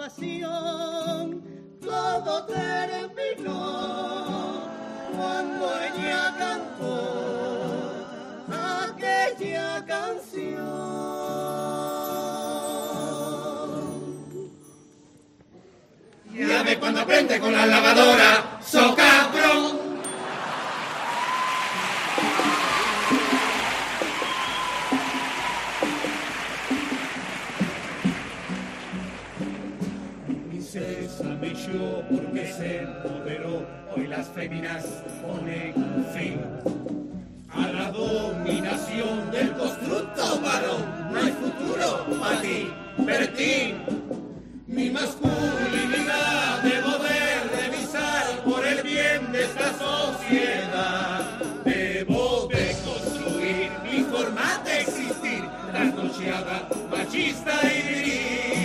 pasión, todo terminó cuando ella cantó aquella canción. Ya ve cuando aprende con la lavadora, socabrón. Me echó porque se empoderó, hoy las féminas ponen fin a la dominación del constructo varón. No hay futuro para ti, Bertín. Mi masculinidad debo de revisar por el bien de esta sociedad. Debo de construir mi forma de existir, trasnocheada, machista y viril.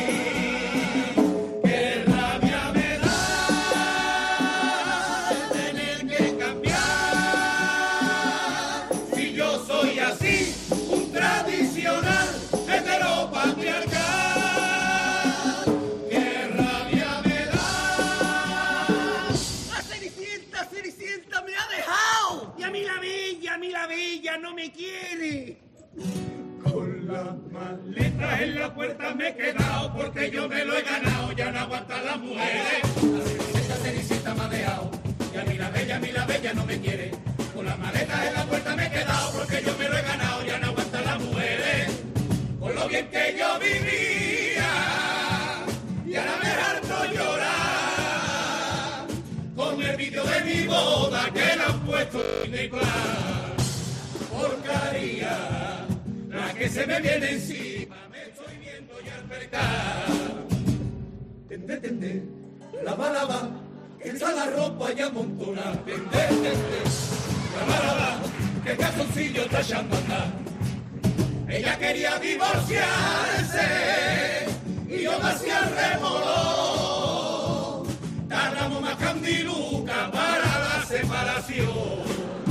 No me quiere. Con la maleta en la puerta me he quedado porque yo me lo he ganado, ya no aguantan las mujeres. La cenicienta me ha dejado y a mí la bella no me quiere. Con la maleta en la puerta me he quedado porque yo me lo he ganado, ya no aguantan las mujeres. Con lo bien que yo vivía y ahora me harto llorar. Con el vídeo de mi boda que le han puesto en el plan. Porcaría, la que se me viene encima, me estoy viendo ya al percar. Tende, lava, que está la ropa ya amontonada. Tende, lava, que el calzoncillo está echando a andar. Ella quería divorciarse y yo me hacía el remolón. Tardamos más candiluca para la separación.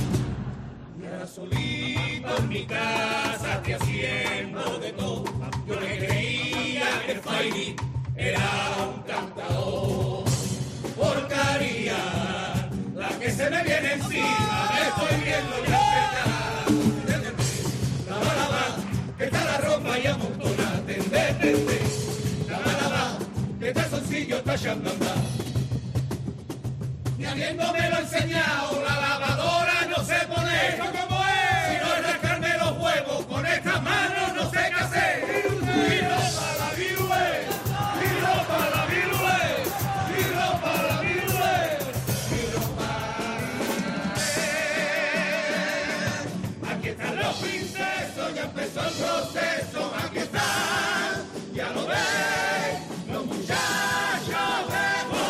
Solito en mi casa, estoy haciendo de todo. Yo le creía que el Faini era un cantador. Porcaría, la que se me viene encima, me estoy viendo ya pegar. Lava, que está la ropa y amontonada. Tende, lava, que este soncillo está echando a andar. Ni habiéndome lo enseñado, la lavadora no sé poner. ¿Eso cómo es? Si no es rascarme los huevos, con estas manos no sé qué hacer. Tiro para la virule, tiro para la virule, tiro para la virule, tiro para. Aquí están los princesos, ya empezó el proceso. Aquí están, ya lo ves, los muchachos de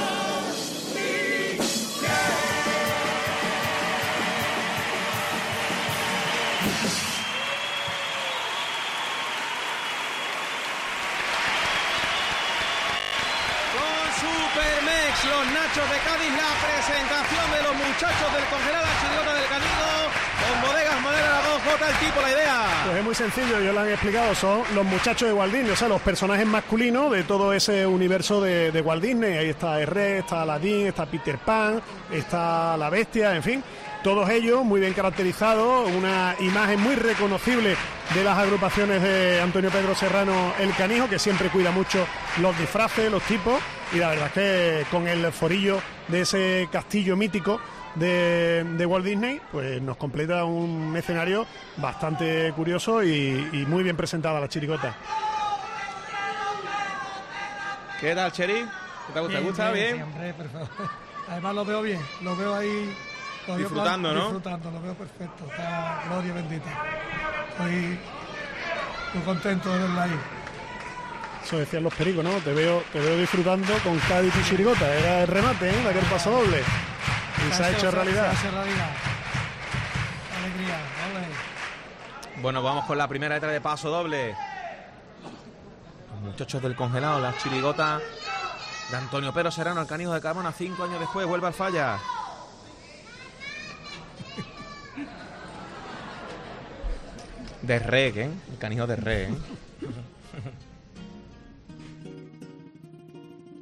los Nachos de Cádiz, la presentación de los muchachos del Congelado, la chirigota del Canino, con Bodegas Madera Aragón. J, el tipo, la idea. Pues es muy sencillo, yo lo han explicado, son los muchachos de Walt Disney, o sea, los personajes masculinos de todo ese universo de Walt Disney. Ahí está R, está Aladdin, está Peter Pan, está la Bestia, en fin. Todos ellos muy bien caracterizados, una imagen muy reconocible de las agrupaciones de Antonio Pedro Serrano el Canijo, que siempre cuida mucho los disfraces, los tipos, y la verdad es que con el forillo de ese castillo mítico de Walt Disney, pues nos completa un escenario bastante curioso y muy bien presentada la chirigota. ¿Qué tal, Cheri? ¿Te gusta? ¿Te gusta? ¿Bien? Sí, hombre, perfecto. Además lo veo bien, lo veo ahí... Disfrutando, ¿no? Disfrutando, lo veo perfecto. Está gloria bendita. Estoy muy contento de verla ahí. Eso decían los pericos, ¿no? Te veo disfrutando con Cádiz y chirigota. Era el remate, ¿eh? De aquel paso doble. Y se ha hecho realidad. Se ha hecho realidad. Alegría. Ole. Bueno, vamos con la primera letra de paso doble. Los muchachos del Congelado, las chirigotas de Antonio Pedro Serrano, el Canijo de Carmona, 5 años después, vuelve al Falla. De Reg, ¿eh? El Canijo de Reg, ¿eh?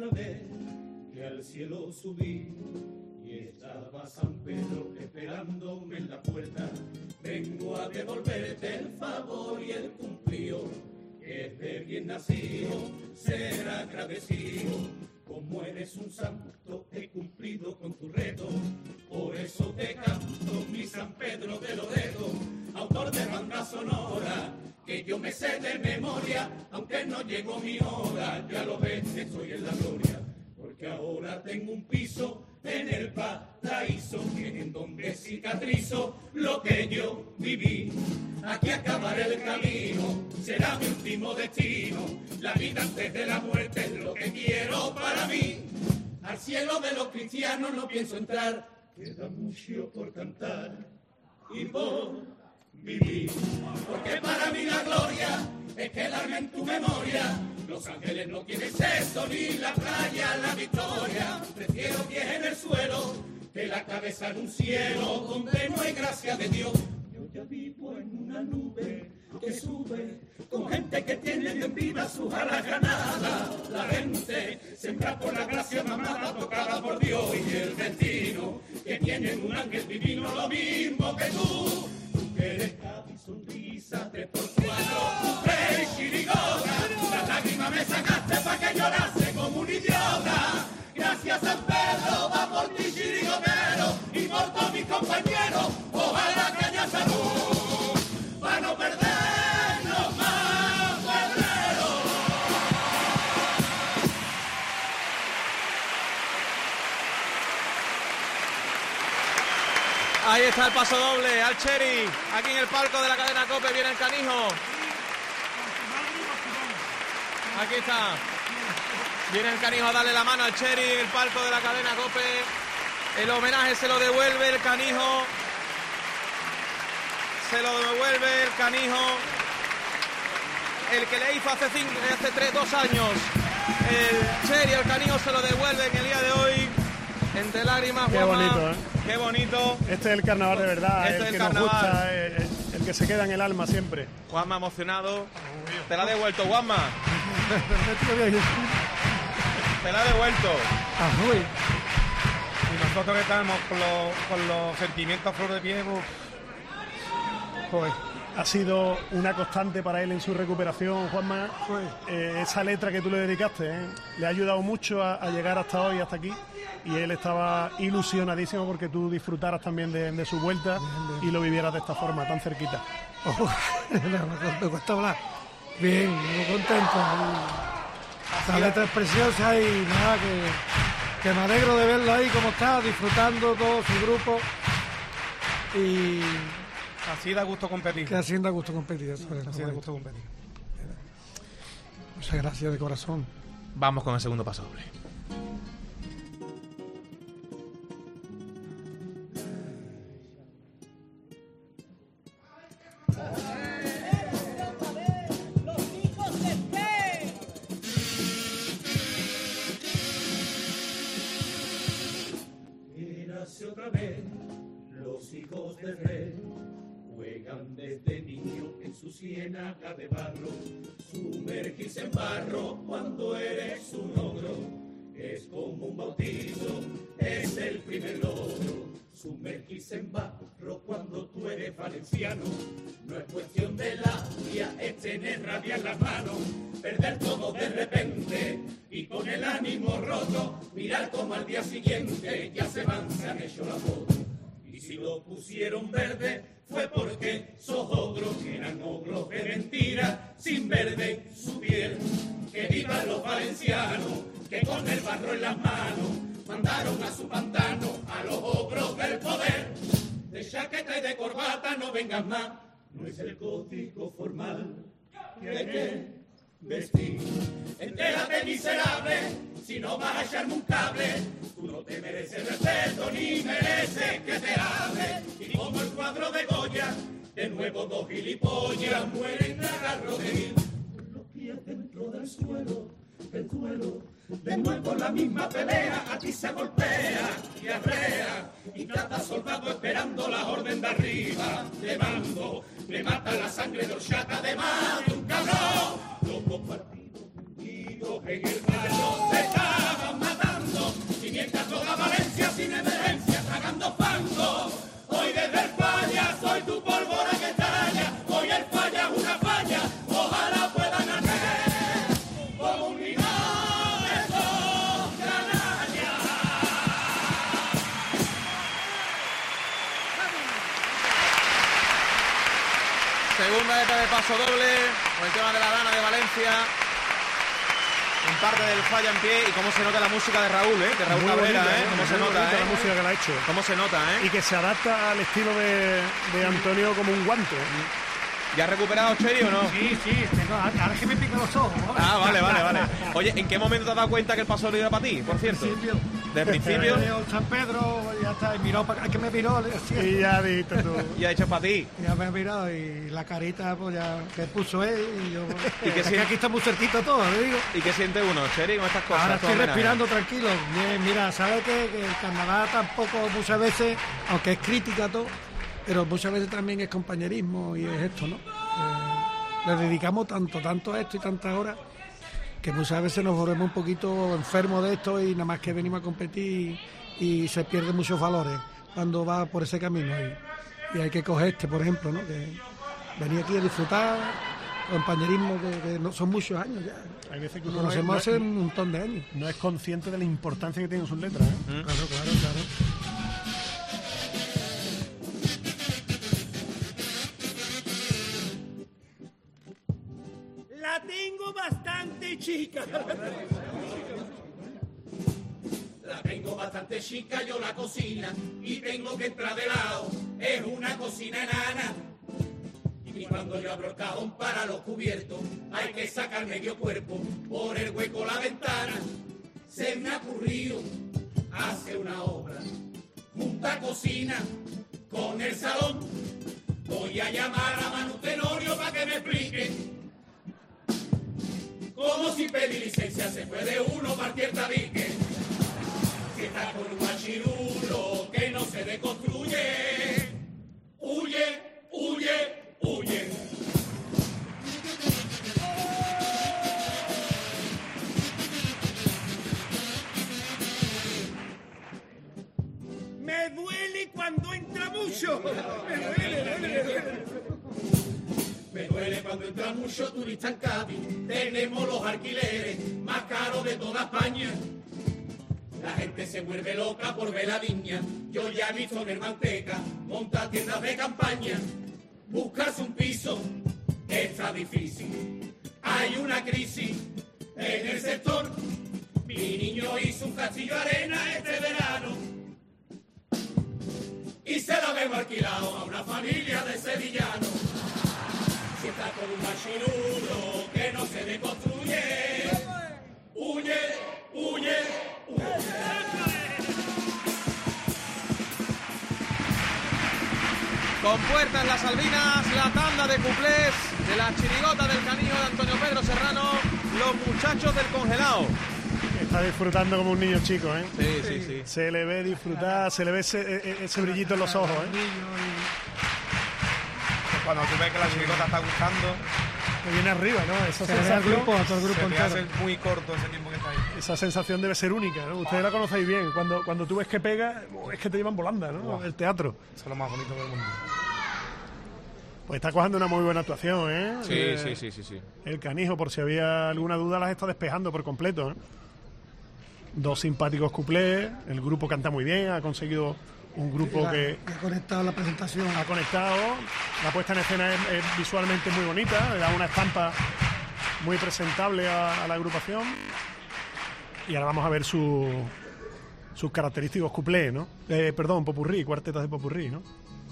otra vez que al cielo subí y estaba San Pedro esperándome en la puerta. Vengo a devolverte el favor y el cumplido, que de bien nacido será agradecido. Como eres un santo, he cumplido con tu reto, por eso te canto mi San Pedro de Loreto, autor de banda sonora que yo me sé de memoria, aunque no llegó mi hora, ya lo ves, estoy en la gloria, porque ahora tengo un piso en el paraíso, en donde cicatrizo lo que yo viví. Aquí acabaré el camino, será mi último destino, la vida antes de la muerte es lo que quiero para mí. Al cielo de los cristianos no pienso entrar, queda mucho por cantar y por vivir, porque para mí la gloria es quedarme en tu memoria. Los ángeles no tienen sexo, ni la playa la victoria. Prefiero pies en el suelo que la cabeza en un cielo donde no hay gracia de Dios. Yo ya vivo en una nube que sube con gente que tiene bien viva sus alas ganadas. La gente sembra por la gracia mamada tocada por Dios y el destino, que tienen un ángel divino lo mismo que tú. Eres Javi, sonrisa, 3x4, rey, chirigota. La lágrima me sacaste pa' que llorase como un idiota. Gracias San Pedro, va por ti chirigotero y por todos mis compañeros. Ojalá que haya salud pa' no perdernos más febrero. Ahí está el paso doble al Cheri. Aquí en el palco de la cadena COPE viene el canijo. Aquí está. Viene el canijo a darle la mano al Cheri en el palco de la cadena COPE. El homenaje se lo devuelve el canijo. Se lo devuelve el canijo. El que le hizo hace 2 años. El Cheri, el canijo, se lo devuelve en el día de hoy. Entre lágrimas, Qué Juanma. bonito, ¿eh? Qué bonito. Este es el carnaval de verdad, Este es el el que carnaval. nos gusta, el que se queda en el alma siempre. Juanma emocionado. Te la ha devuelto, Juanma. Te la ha devuelto. Y nosotros que estamos con los sentimientos a flor de piel, Joder, ha sido una constante para él en su recuperación, Juanma. Esa letra que tú le dedicaste, le ha ayudado mucho a llegar hasta hoy, hasta aquí. Y él estaba ilusionadísimo porque tú disfrutaras también de su vuelta y lo vivieras de esta forma, tan cerquita. Me cuesta hablar. Bien, muy contento. La letra es preciosa y nada, que me alegro de verlo ahí como está, disfrutando todo su grupo y así da gusto competir. que así da gusto competir. Eso es Así lo da bonito. gusto competir. Muchas gracias de corazón. Vamos con el segundo paso doble. Érase otra vez, los hijos del rey juegan desde niño en su ciénaga de barro. Sumergirse en barro cuando eres un ogro es como un bautizo, es el primer logro. Sumergirse en barro cuando tú eres valenciano no es cuestión de labia, es tener rabia en las manos, perder todo de repente y con el ánimo roto mirar como al día siguiente ya se han hecho la foto. Y si lo pusieron verde fue porque sos ogros, que eran ogros de mentira, sin verde su piel. Que vivan los valencianos, que con el barro en las manos mandaron a su pantano a los ogros del poder. De chaqueta y de corbata no vengas más, no es el código formal que hay que vestir. Entérate, miserable, si no vas a echarme un cable, tú no te mereces respeto ni mereces que te hable. Y como el cuadro de Goya, de nuevo 2 gilipollas mueren a agarro de mí. Con los pies dentro del suelo, de nuevo la misma pelea, a ti se golpea y arrea, y cada soldado esperando la orden de arriba, de mando, le mata la sangre de horchata de más de un cabrón. Los 2 partidos unidos en el barrio se estaban segunda etapa de paso doble, con el tema de la Dana de Valencia. En parte del falla en pie, y cómo se nota la música de Raúl, de Raúl Muy Cabrera, bonita, cómo se muy nota, bonita la música que la ha hecho. Cómo se nota, Y que se adapta al estilo de Antonio como un guante. ¿Ya has recuperado, Cheri, o no? Sí, tengo, ahora es que me pican los ojos. Ah, vale. Oye, ¿en qué momento te has dado cuenta que el paso doble era para ti, por cierto? ¿De principio? San Pedro, ya está, miró para que me miró. Así, Y ya dijiste tú. Ya he hecho para ti. ya me ha mirado y la carita pues ya que puso él y yo. ¿Y qué es que siente? aquí está muy cerquito todo, le digo. ¿Y qué siente uno, Cheri, con estas cosas? Ahora estos estoy homenajes? respirando tranquilo. Bien, mira, ¿sabes qué? Que el carnaval tampoco muchas veces, aunque es crítica todo, pero muchas veces también es compañerismo y es esto, ¿no? Le dedicamos tanto a esto y tantas horas que muchas veces nos volvemos un poquito enfermos de esto y nada más que venimos a competir y se pierden muchos valores cuando va por ese camino y hay que coger por ejemplo, ¿no? Que venir aquí a disfrutar, compañerismo que no, son muchos años ya. Hay veces que Nos uno conocemos hace un montón de años. no es consciente de la importancia que tienen sus letras. Claro. La tengo bastante chica. La tengo bastante chica yo la cocina y tengo que entrar de lado. Es una cocina enana. Y cuando yo abro el cajón para los cubiertos, hay que sacar medio cuerpo por el hueco la ventana. Se me ha ocurrido hacer una obra, junta cocina con el salón. Voy a llamar a Manu Tenorio para que me explique cómo sin pedir licencia se puede uno partir tabique. Si está con un machirulo que no se deconstruye, huye. Me duele cuando entra mucho. Me duele cuando entra mucho turista en Cádiz. Tenemos los alquileres más caros de toda España. La gente se vuelve loca por ver la viña. Yo ya he visto en el Manteca montar tiendas de campaña. Buscarse un piso está difícil. Hay una crisis en el sector. Mi niño hizo un castillo arena este verano y se lo habíamos alquilado a una familia de sevillanos. Si está con un machirulo que no se deconstruye, huye. Con puerta en las Albinas, la tanda de cuplés de la chirigota del Canillo de Antonio Pedro Serrano, los muchachos del congelado. Está disfrutando como un niño chico, ¿eh? Sí. Se le ve disfrutar, se le ve ese brillito en los ojos, ¿eh? Cuando tú ves que la chirigota está gustando, Que viene arriba, ¿no? Esa Se le da al sensación, grupo, a todo el grupo se te hace entero. muy corto ese tiempo que está ahí. esa sensación debe ser única, ¿no? Ustedes la conocéis bien. Cuando tú ves que pega, es que te llevan volando, ¿no? Wow. El teatro. Eso es lo más bonito del mundo. Pues está cogiendo una muy buena actuación, ¿eh? Sí. El Canijo, por si había alguna duda, las está despejando por completo, ¿eh? Dos simpáticos cuplés, el grupo canta muy bien, ha conseguido un grupo que ha conectado la presentación. ha conectado, la puesta en escena es visualmente muy bonita, le da una estampa muy presentable a la agrupación. Y ahora vamos a ver sus característicos cuplés, ¿no? Perdón, popurrí, cuartetas de popurrí, ¿no?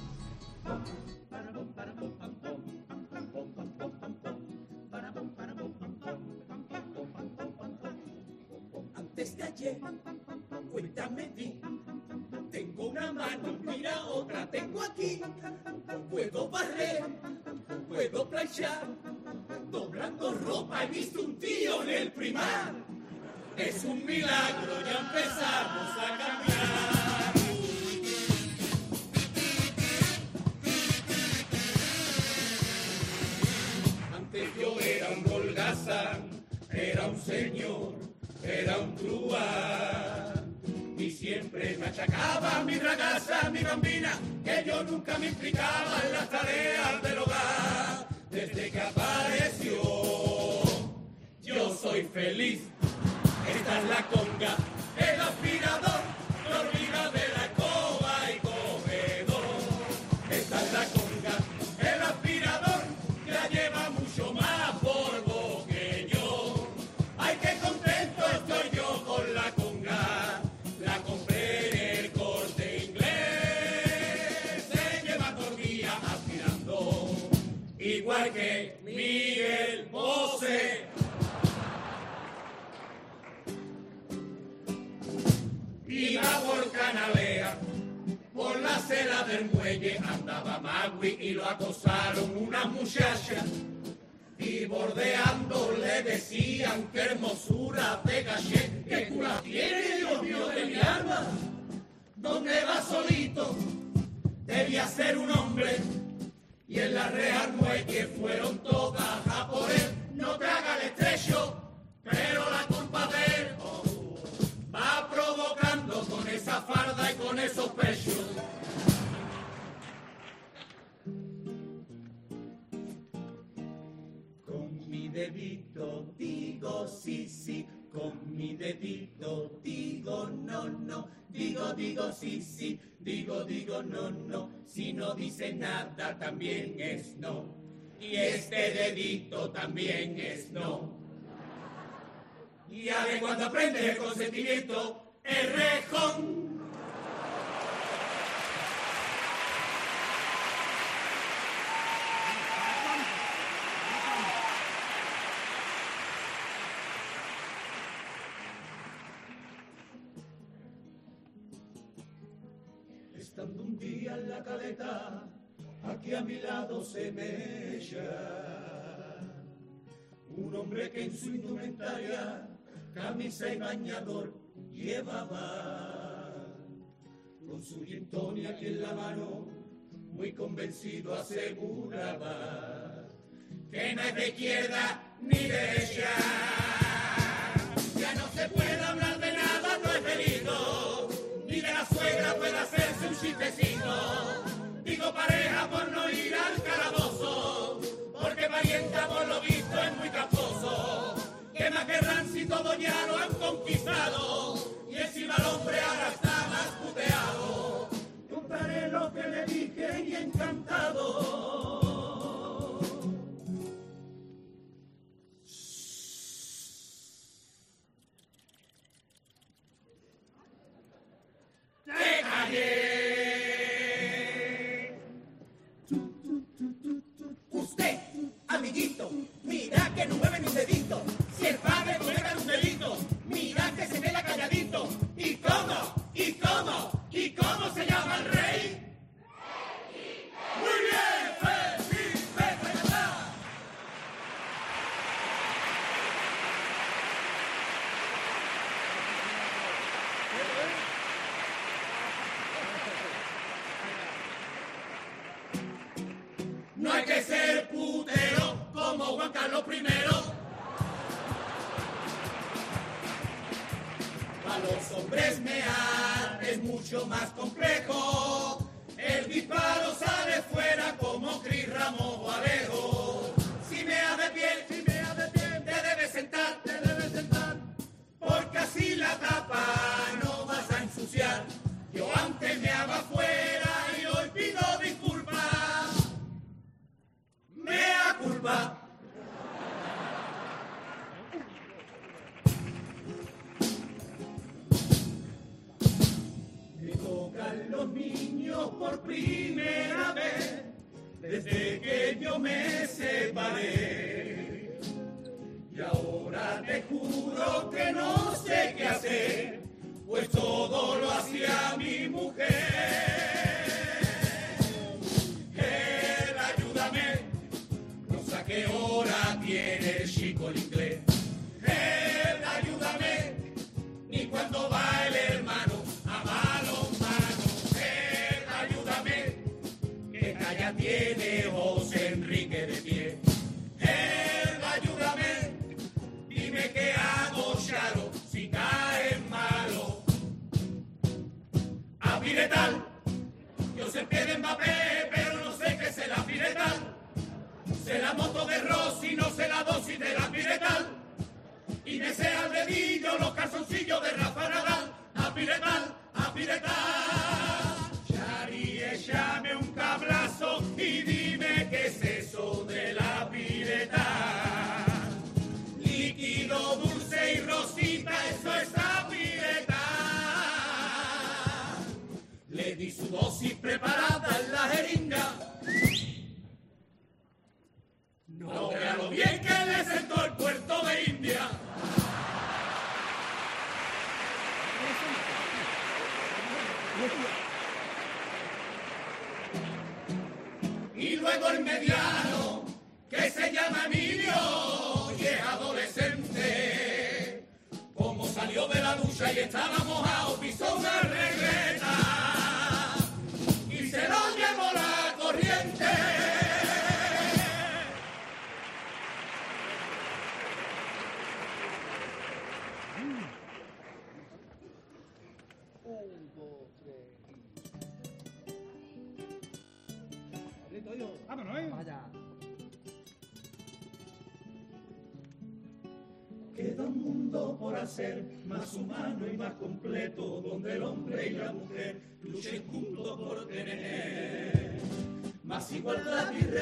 Antes de ayer, cuéntame di, tengo una mano, mira otra tengo aquí, puedo barrer, puedo planchar, doblando ropa he visto un tío en el primar, es un milagro, ya empezamos a cambiar. Antes yo era un holgazán, era un señor, era un truán, y siempre me achacaba mi ragazza, mi bambina, que yo nunca me implicaba en las tareas del hogar. Desde que apareció, yo soy feliz. Esta es la conga, el aspirador, la hormiga de la escoba y cogedor. Esta es la conga, el aspirador, y por Canalea, por la acera del muelle andaba Magui y lo acosaron unas muchachas. Y bordeando le decían qué hermosura de Gachet, que cura tiene Dios mío de mi alma. Donde va solito debía ser un hombre, y en la Real Muelle fueron todas a por él. No te haga el estrecho, pero la culpa de él va provocando con esa farda y con esos pechos. Con mi dedito digo sí, sí, con mi dedito digo no, no, digo sí, sí, digo no, no, si no dice nada también es no, y este dedito también es no. Y a ver cuando aprendes el consentimiento, el rejón. Estando un día en la caleta, aquí a mi lado se me echa un hombre que en su indumentaria camisa y bañador llevaba, con su gin tonic aquí en la mano, muy convencido aseguraba que no es de izquierda ni derecha. Ya no se puede hablar de nada, no es delito, ni de la suegra puede hacerse un chistecito. Digo pareja por no ir al calabozo, porque parienta por lo visto es muy caposo. Que más querrán si todo ya lo han conquistado, y encima el hombre ahora está más puteado. Contaré lo que le dije y encantado. ¡Te callé! Usted, amiguito, mira que no mueve ni un dedito. Si el padre cometa un delito, mira que se queda calladito. ¿Y cómo? ¿Y cómo? ¿Y cómo se llama el rey? ¡Muy bien! ¡Felipe! No hay que ser putero como Juan Carlos I. Para los hombres mear es mucho más complejo. El disparo sale fuera como Cris Ramos o Alejo. Si meas de pie, te debes sentar, porque así la tapa no vas a ensuciar. Yo antes meaba fuera y hoy pido disculpas. Mea culpa. Me tocan los niños por primera vez desde que yo me separé. Y ahora te juro que no sé qué hacer, pues todo lo hacía mi mujer. Ayúdame, no sé a qué hora tiene el chico el inglés. Ayúdame, ni cuando va el hermano a balonmano. Ayúdame, que calla tiene José Enrique de pie. Ayúdame, dime qué hago, Charo, si cae malo. A piretal, yo sé pie de Mbappé, pero no sé qué es la piretal. Sé la moto de Rossi, no sé la dosis de la piretal. Y me sé al dedillo los calzoncillos de Rafa Nadal. A piretal, a piretal. Chari, échame un cablazo y dime qué es eso de la piretal. Líquido, dulce y rosita, eso es la piretal. Le di su dosis preparada en la jeringa. No vea lo bien que le sentó el puerto de India. Y luego el mediano, que se llama Emilio, y es adolescente. Como salió de la ducha y estaba mojado, pisó una regleta y se lo llevó la corriente. Vámonos, ¿eh? Queda un mundo por hacer, más humano y más completo, donde el hombre y la mujer luchen juntos por tener más igualdad y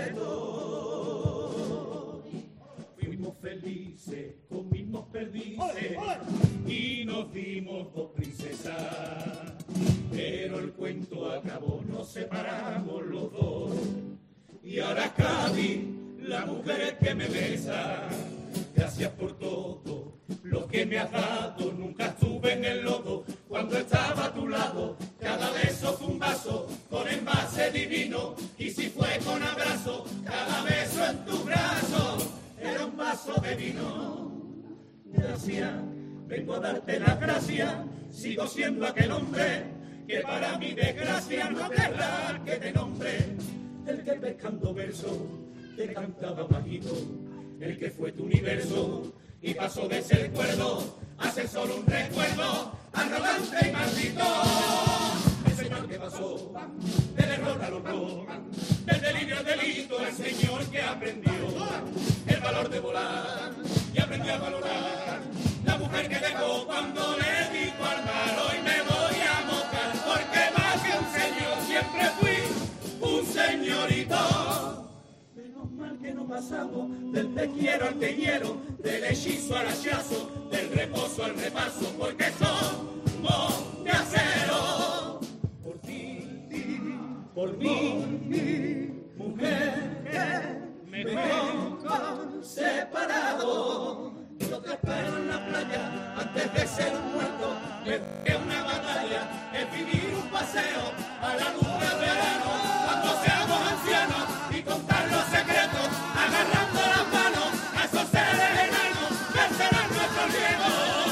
respeto. Fuimos felices, comimos perdices y nos dimos dos princesas, pero el cuento acabó, nos separamos los dos. Y ahora Cádiz, la mujer que me besa, gracias por todo lo que me has dado. Nunca estuve en el lodo cuando estaba a tu lado. Cada beso fue un vaso con envase divino, y si fue con abrazo, cada beso en tu brazo era un vaso de vino. Gracias, vengo a darte las gracias. Sigo siendo aquel hombre que para mi desgracia no querrá que te nombre. El que pescando versos te cantaba bajito, el que fue tu universo y pasó de ser cuerdo a ser solo un recuerdo arrogante y maldito. El señor que pasó del error al horror, del delirio al delito, el señor que aprendió el valor de volar y aprendió a valorar la mujer que dejó cuando le dijo al mar: hoy me voy a mojar, porque más que un señor siempre fui un señorito. Menos mal que no pasamos del te quiero al te quiero, del hechizo al hachazo, del reposo al repaso, porque somos de acero. Por ti, por mí, mujer, mejor separado. Yo te espero en la playa antes de ser un muerto. Es una batalla, es vivir un paseo a la luz del verano, cuando seamos ancianos, y contar los secretos, agarrando las manos a esos seres enanos que serán nuestros ciegos.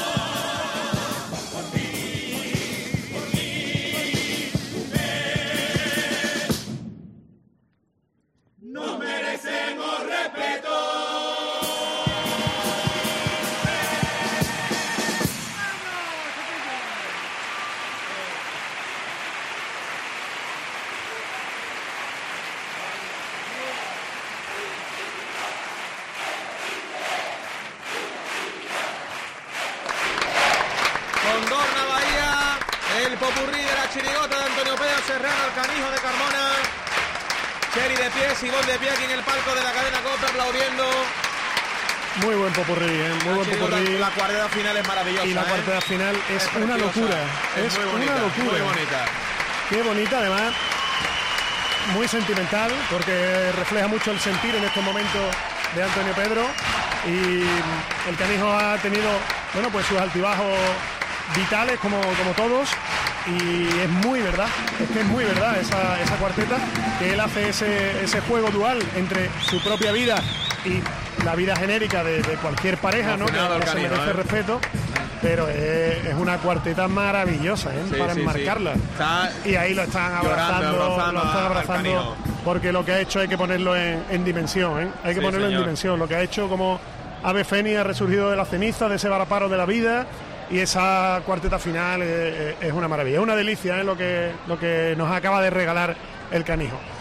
Por mí, mujer, no merecemos respeto. El popurrí de la chirigota de Antonio Pedro Serrano, el canijo de Carmona. Cheri de pie, Simón de pie aquí en el palco de la cadena COPE aplaudiendo. Muy buen popurrí, muy buen popurrí. La cuarteta final es maravillosa. Y la cuarteta final es una locura. Es muy bonita, una locura. muy bonita. Qué bonita, además. Muy sentimental, porque refleja mucho el sentir en estos momentos de Antonio Pedro. Y el canijo ha tenido, bueno, pues sus altibajos vitales como todos, y es muy verdad, esa cuarteta, que él hace ese juego dual entre su propia vida y la vida genérica de cualquier pareja, ¿no? Que se merece respeto, pero es una cuarteta maravillosa, para enmarcarla. Sí. Y ahí lo están abrazando, porque lo que ha hecho hay que ponerlo en dimensión, hay que ponerlo en dimensión, lo que ha hecho como ave fénix, ha resurgido de la ceniza, de ese varaparo de la vida. Y esa cuarteta final es una maravilla, es una delicia, lo que nos acaba de regalar el canijo.